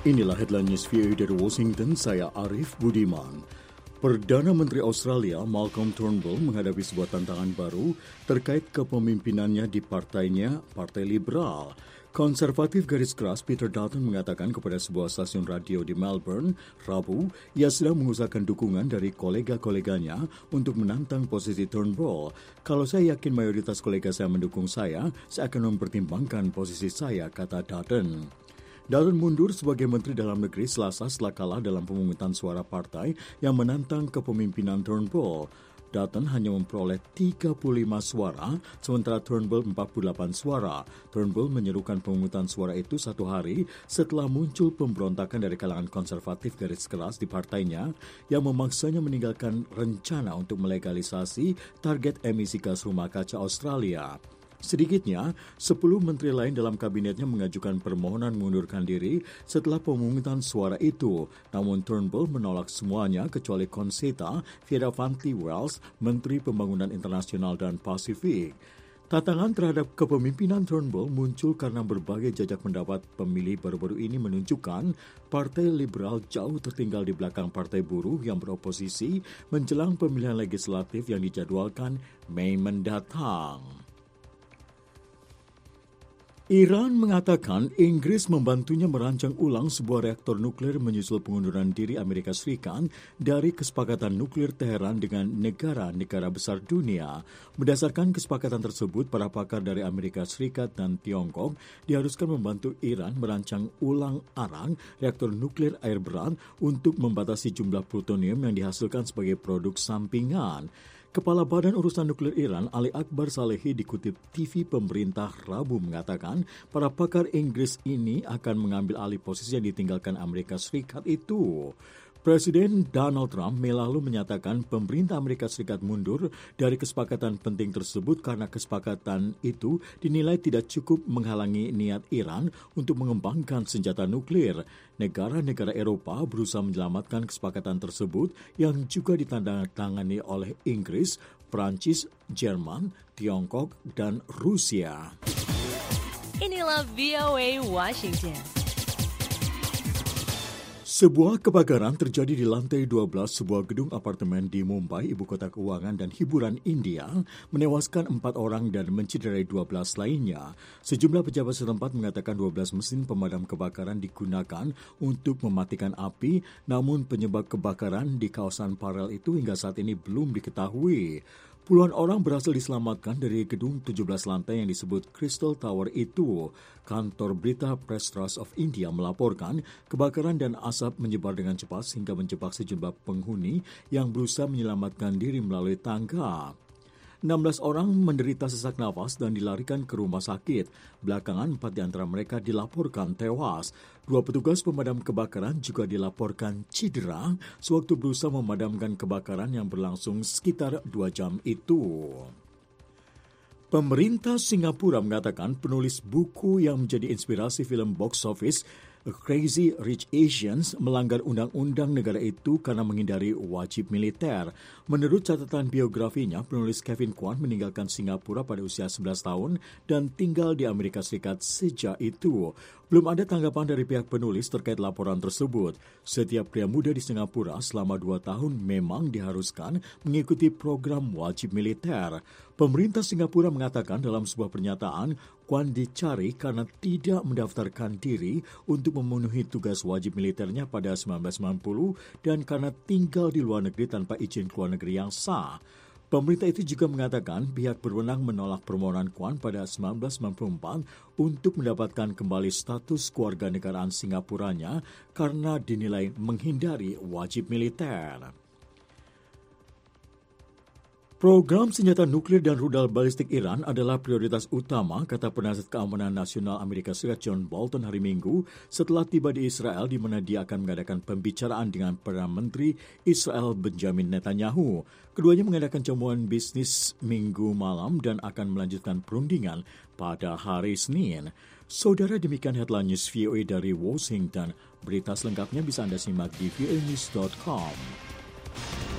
Inilah headline news VOA dari Washington, saya Arif Budiman. Perdana Menteri Australia Malcolm Turnbull menghadapi sebuah tantangan baru terkait kepemimpinannya di partainya, Partai Liberal. Konservatif garis keras Peter Dutton mengatakan kepada sebuah stasiun radio di Melbourne, Rabu, ia sedang mengusahakan dukungan dari kolega-koleganya untuk menantang posisi Turnbull. Kalau saya yakin mayoritas kolega saya mendukung saya akan mempertimbangkan posisi saya, kata Dutton. Dutton mundur sebagai Menteri Dalam Negeri Selasa setelah kalah dalam pemungutan suara partai yang menantang kepemimpinan Turnbull. Dutton hanya memperoleh 35 suara, sementara Turnbull 48 suara. Turnbull menyerukan pemungutan suara itu satu hari setelah muncul pemberontakan dari kalangan konservatif garis keras di partainya yang memaksanya meninggalkan rencana untuk melegalisasi target emisi gas rumah kaca Australia. Sedikitnya, 10 menteri lain dalam kabinetnya mengajukan permohonan mengundurkan diri setelah pemungutan suara itu. Namun Turnbull menolak semuanya kecuali Concetta Fierravanti-Wells, Menteri Pembangunan Internasional dan Pasifik. Tantangan terhadap kepemimpinan Turnbull muncul karena berbagai jajak pendapat pemilih baru-baru ini menunjukkan Partai Liberal jauh tertinggal di belakang Partai Buruh yang beroposisi menjelang pemilihan legislatif yang dijadwalkan Mei mendatang. Iran mengatakan Inggris membantunya merancang ulang sebuah reaktor nuklir menyusul pengunduran diri Amerika Serikat dari kesepakatan nuklir Teheran dengan negara-negara besar dunia. Berdasarkan kesepakatan tersebut, para pakar dari Amerika Serikat dan Tiongkok diharuskan membantu Iran merancang ulang arang reaktor nuklir air berat untuk membatasi jumlah plutonium yang dihasilkan sebagai produk sampingan. Kepala Badan Urusan Nuklir Iran, Ali Akbar Salehi, dikutip TV pemerintah Rabu mengatakan para pakar Inggris ini akan mengambil alih posisi yang ditinggalkan Amerika Serikat itu. Presiden Donald Trump Mei lalu menyatakan pemerintah Amerika Serikat mundur dari kesepakatan penting tersebut karena kesepakatan itu dinilai tidak cukup menghalangi niat Iran untuk mengembangkan senjata nuklir. Negara-negara Eropa berusaha menyelamatkan kesepakatan tersebut yang juga ditandatangani oleh Inggris, Prancis, Jerman, Tiongkok, dan Rusia. Inilah VOA Washington. Sebuah kebakaran terjadi di lantai 12 sebuah gedung apartemen di Mumbai, ibu kota keuangan dan hiburan India, menewaskan 4 orang dan mencederai 12 lainnya. Sejumlah pejabat setempat mengatakan 12 mesin pemadam kebakaran digunakan untuk mematikan api, namun penyebab kebakaran di kawasan Parel itu hingga saat ini belum diketahui. Puluhan orang berhasil diselamatkan dari gedung 17 lantai yang disebut Crystal Tower itu. Kantor berita Press Trust of India melaporkan kebakaran dan asap menyebar dengan cepat sehingga menjebak sejumlah penghuni yang berusaha menyelamatkan diri melalui tangga. 16 orang menderita sesak nafas dan dilarikan ke rumah sakit. Belakangan 4 di antara mereka dilaporkan tewas. 2 petugas pemadam kebakaran juga dilaporkan cedera sewaktu berusaha memadamkan kebakaran yang berlangsung sekitar 2 jam itu. Pemerintah Singapura mengatakan penulis buku yang menjadi inspirasi film box office Crazy Rich Asians melanggar undang-undang negara itu karena menghindari wajib militer. Menurut catatan biografinya, penulis Kevin Kwan meninggalkan Singapura pada usia 11 tahun dan tinggal di Amerika Serikat sejak itu. Belum ada tanggapan dari pihak penulis terkait laporan tersebut. Setiap pria muda di Singapura selama 2 tahun memang diharuskan mengikuti program wajib militer. Pemerintah Singapura mengatakan dalam sebuah pernyataan, Kwan dicari karena tidak mendaftarkan diri untuk memenuhi tugas wajib militernya pada 1990 dan karena tinggal di luar negeri tanpa izin keluar negeri yang sah. Pemerintah itu juga mengatakan pihak berwenang menolak permohonan Kwan pada 1994 untuk mendapatkan kembali status kewarganegaraan Singapuranya karena dinilai menghindari wajib militer. Program senjata nuklir dan rudal balistik Iran adalah prioritas utama, kata Penasihat Keamanan Nasional Amerika Serikat John Bolton hari Minggu setelah tiba di Israel di mana dia akan mengadakan pembicaraan dengan Perdana Menteri Israel Benjamin Netanyahu. Keduanya mengadakan jamuan bisnis Minggu malam dan akan melanjutkan perundingan pada hari Senin. Saudara, demikian headline news VOA dari Washington. Berita selengkapnya bisa Anda simak di voanews.com.